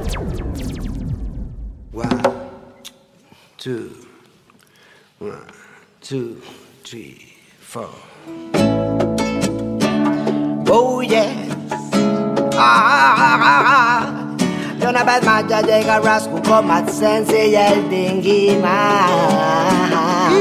1, 2, 1, 2, 3, 4. Oh yes. De una vez más ya llega Rasco con Mad Sensei y el Bingy Man.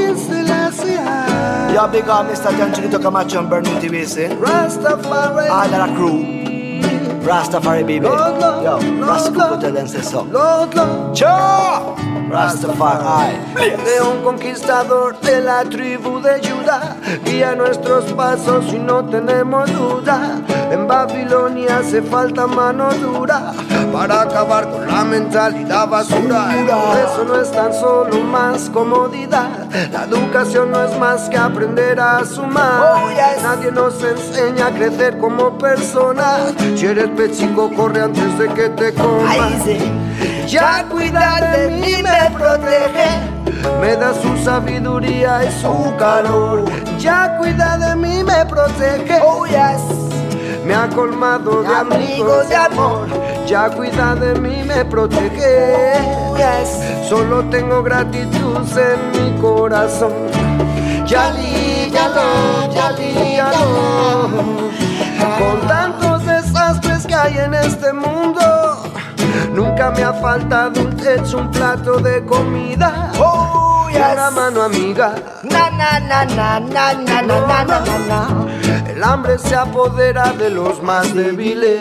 Yo big up Mr. Janchilito Camacho and Bernie TVC. Rastafari. All of the crew. Rastafari baby. Yo, Rasco te dense so. Cho. Rastafari. León conquistador de la tribu de Judá, guía nuestros pasos y no tenemos duda. En Babilonia hace falta mano dura para acabar con la mentalidad basura. Eso no es tan solo más comodidad. La educación no es más que aprender a sumar. Nadie nos enseña a crecer como personas. Si eres pechico, corre antes de que te comas. Ya cuida de mí, me protege, me da su sabiduría y su calor. Ya cuida de mí, me protege, oh yes, me ha colmado de amigos de amor. Ya cuida de mí, me protege, oh yes, solo tengo gratitud en mi corazón. Yali, yalo, yali, yalo. Con tantos desastres que hay en este mundo, nunca me ha faltado un techo, un plato de comida, oh, yes, y una mano amiga. Na na na na na na na na na na. El hambre se apodera de los más débiles.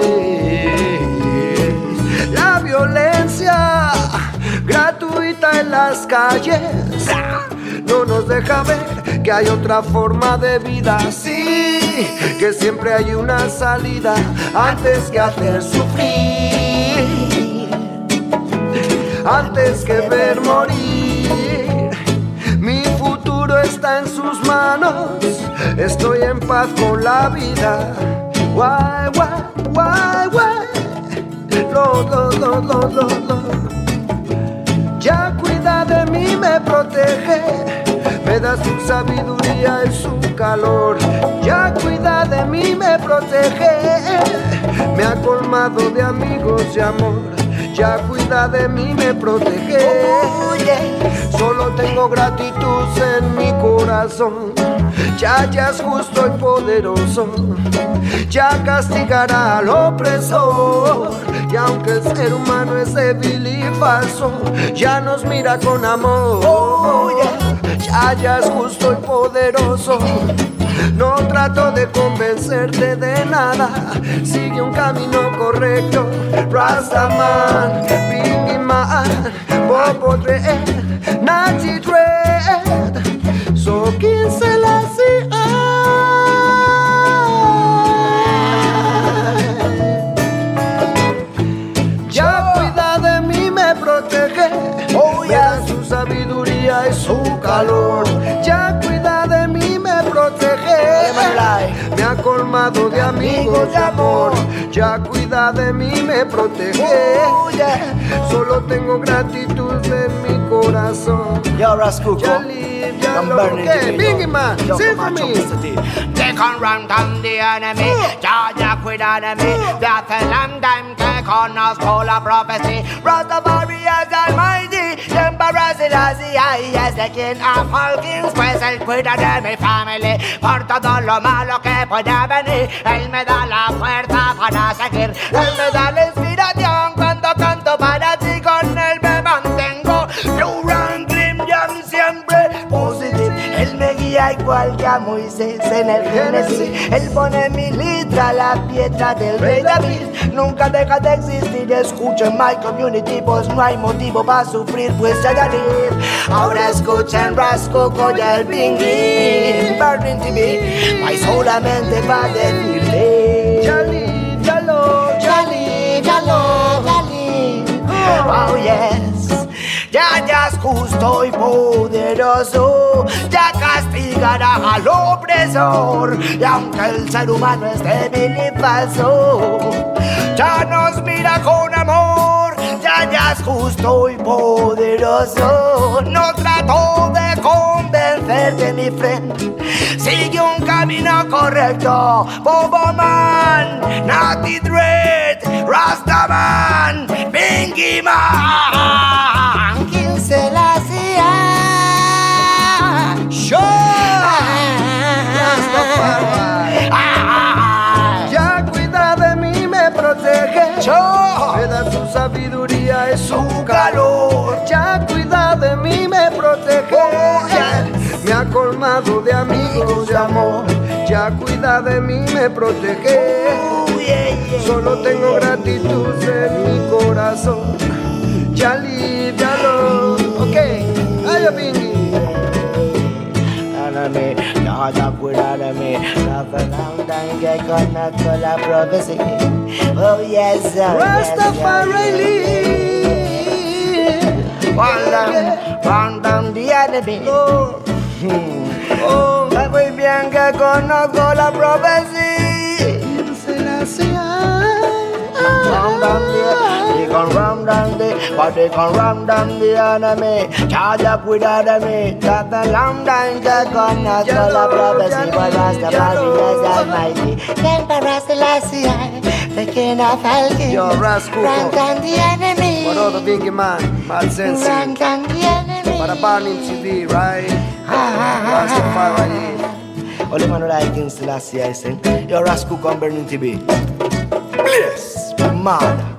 La violencia gratuita en las calles no nos deja ver que hay otra forma de vida. Sí, que siempre hay una salida antes que hacer sufrir, antes que ver morir. Mi futuro está en sus manos, estoy en paz con la vida. Guay, guay, guay, guay. Lo. Ya cuida de mí, me protege, me da su sabiduría y su calor. Ya cuida de mí, me protege, me ha colmado de amigos y amor. Ya cuida de mí, me protege, oh, yeah, solo tengo gratitud en mi corazón. Ya es justo y poderoso, ya castigará al opresor. Y aunque el ser humano es débil y falso, ya nos mira con amor, oh, yeah, ya es justo y poderoso. No trato de convencerte de nada, sigue un camino correcto. Rastaman, Bingy Man, Bobo Dread, Natty Dread, So King Selassie. Ya cuida de mí, me protege, oh, me da su sabiduría y su calor. Ya cuida de mí, me protege, me ha colmado de amigos de amor. Ya cuida de mí, me protege, oh, yeah, solo tengo gratitud en mi corazón. Yo, Rasco, I'm burning it. Bingy Man, sing for me. They can run down the enemy, Georgia quit enemy. That's a long time, take on us, call a prophecy. Rastafari is almighty, Emperor Selassie, yes, the king of all kings, pues el cuida de mi family. Por todo lo malo que pueda venir, él me da la fuerza para seguir. Él me da la inspiración cuando canto para ti, con él me mantengo. Blue Rankin, Jam siempre positivo. Él me guía igual que a Moisés en el Génesis. Él pone mi litra la piedra del rey David. Nunca deja de existir, escuchen My Community, pues no hay motivo para sufrir, pues ya gané. Ahora escuchen Rasco con el Bingy, Burning TV, hay solamente para decirle Yali, yalo, Yali, yalo, Yali, oh yes. Ya es justo y poderoso, ya castigará al opresor. Y aunque el ser humano es débil y falso, ya nos mira con amor. Ya es justo y poderoso. No trato de convencerte, mi friend, sigue un camino correcto. Bobo Man, Natty Dread, Rastaman, Bingy King Selassie. Sure. Ya cuida de mí, me protege. Me da su sabiduría y su calor. Ya cuida de mí, me protege. Me ha colmado de amigos de amor. Ya cuida de mí, me protege. Solo tengo gratitud en mi corazón. Ya alivialo. Ok, ay, Bingy. Nada cuida de mí, nothing que conozco la profecía. Oh yes, sir. Rastafari. One down the enemy. Oh, Muy bien que conozco la profecía. Round down the, they gon' round down the, but they gon' round down the enemy. Charge up with enemy. Got the long time to conozco la profecía. But Rastafari is almighty. Emperor Selassie, the king of all kings. yo, Rascuco. Round down the enemy. Por otro Bingy Man, Mad Sensi. Round down the enemy. Para Burning CD, right? Rastafari. Only man like King Selassie, I sing. Your Rascal on Burning TV. Bless, man.